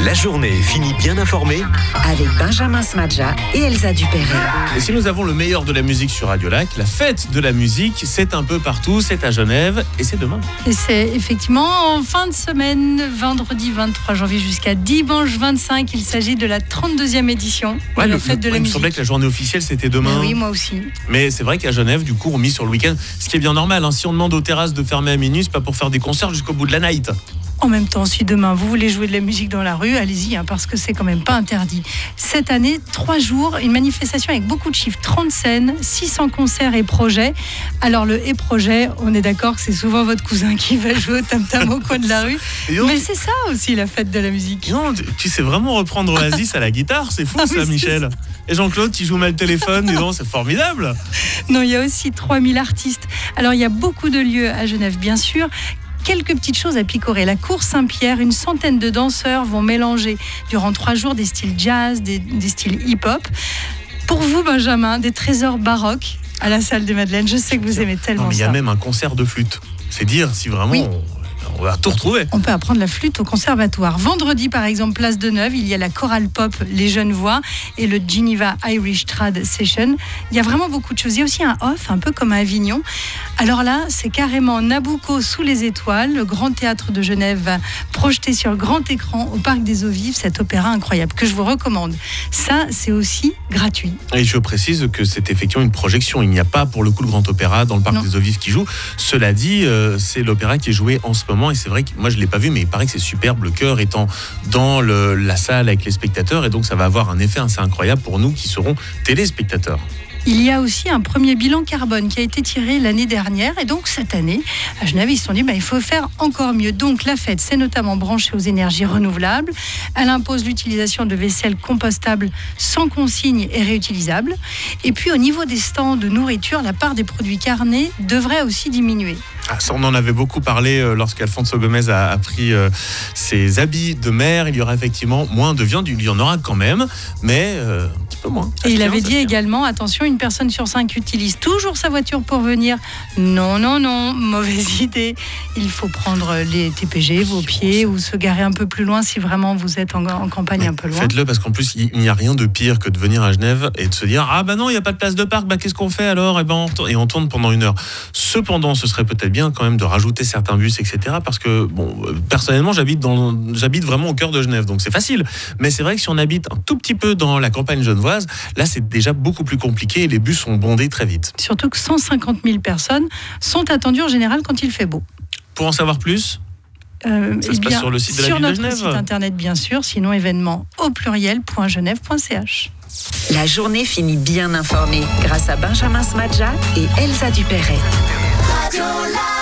La journée finit bien informée avec Benjamin Smadja et Elsa Dupéret. Et si nous avons le meilleur de la musique sur Radio Lac, la fête de la musique, c'est un peu partout, c'est à Genève et c'est demain. Et c'est effectivement en fin de semaine, vendredi 23 janvier jusqu'à dimanche 25. Il s'agit de la 32e édition de la fête de la musique. Il me semblait que la journée officielle c'était demain. Oui, moi aussi. Mais c'est vrai qu'à Genève, du coup, on mise sur le week-end, ce qui est bien normal. Si on demande aux terrasses de fermer à minuit, c'est pas pour faire des concerts jusqu'au bout de la night. En même temps, si demain vous voulez jouer de la musique dans la rue, allez-y, parce que c'est quand même pas interdit. Cette année, 3 jours, une manifestation avec beaucoup de chiffres, 30 scènes, 600 concerts et projets. Alors le et projet, on est d'accord que c'est souvent votre cousin qui va jouer au tam-tam au coin de la rue. Mais c'est ça aussi la fête de la musique. Non, tu sais vraiment reprendre Oasis à la guitare, c'est fou ça, Michel. Et Jean-Claude qui joue mal le téléphone, disons, c'est formidable. Non, il y a aussi 3000 artistes. Alors il y a beaucoup de lieux à Genève, bien sûr. Quelques petites choses à picorer. La Cour Saint-Pierre, une centaine de danseurs vont mélanger durant 3 jours des styles jazz, des styles hip-hop. Pour vous, Benjamin, des trésors baroques à la salle des Madeleines. Je sais que vous aimez tellement ça. Il y a même un concert de flûte. C'est dire si vraiment... Oui. On va tout retrouver. On peut apprendre la flûte au conservatoire. Vendredi, par exemple, place de Neuve, il y a la chorale pop Les Jeunes Voix et le Geneva Irish Trad Session. Il y a vraiment beaucoup de choses. Il y a aussi un off, un peu comme à Avignon. Alors là, c'est carrément Nabucco sous les étoiles. Le Grand Théâtre de Genève va projeter sur le grand écran au Parc des Eaux Vives cet opéra incroyable que je vous recommande. Ça, c'est aussi gratuit. Et je précise que c'est effectivement une projection. Il n'y a pas pour le coup le Grand Opéra dans le Parc des Eaux Vives qui joue. Cela dit, c'est l'opéra qui est joué en ce moment. Et c'est vrai que moi je ne l'ai pas vu, mais il paraît que c'est superbe, le chœur étant dans la salle avec les spectateurs, et donc ça va avoir un effet assez incroyable pour nous qui serons téléspectateurs. Il y a aussi un premier bilan carbone qui a été tiré l'année dernière, et donc cette année, à Genève, ils se sont dit il faut faire encore mieux. Donc la fête, c'est notamment branché aux énergies renouvelables. Elle impose l'utilisation de vaisselle compostable sans consigne et réutilisable. Et puis au niveau des stands de nourriture, la part des produits carnés devrait aussi diminuer. Ça, on en avait beaucoup parlé lorsqu'Alfonso Gomez a pris ses habits de mer. Il y aura effectivement moins de viande. Il y en aura quand même, mais un petit peu moins. Et il avait dit également, attention, une personne sur 5 utilise toujours sa voiture pour venir. Non, mauvaise idée. Il faut prendre les TPG, vos pieds, ou se garer un peu plus loin si vraiment vous êtes en campagne un peu loin. Faites-le, parce qu'en plus, il n'y a rien de pire que de venir à Genève et de se dire non, il n'y a pas de place de parc, qu'est-ce qu'on fait alors ? Et on tourne pendant 1 heure. Cependant, ce serait peut-être bien quand même de rajouter certains bus, etc. Parce que, personnellement, j'habite vraiment au cœur de Genève, donc c'est facile. Mais c'est vrai que si on habite un tout petit peu dans la campagne genevoise, là, c'est déjà beaucoup plus compliqué et les bus sont bondés très vite. Surtout que 150 000 personnes sont attendues en général quand il fait beau. Pour en savoir plus, ça se passe sur le site de la ville de Genève. Sur notre site internet, bien sûr, sinon événements au pluriel.genève.ch. La journée finit bien informée grâce à Benjamin Smadja et Elsa Dupéret.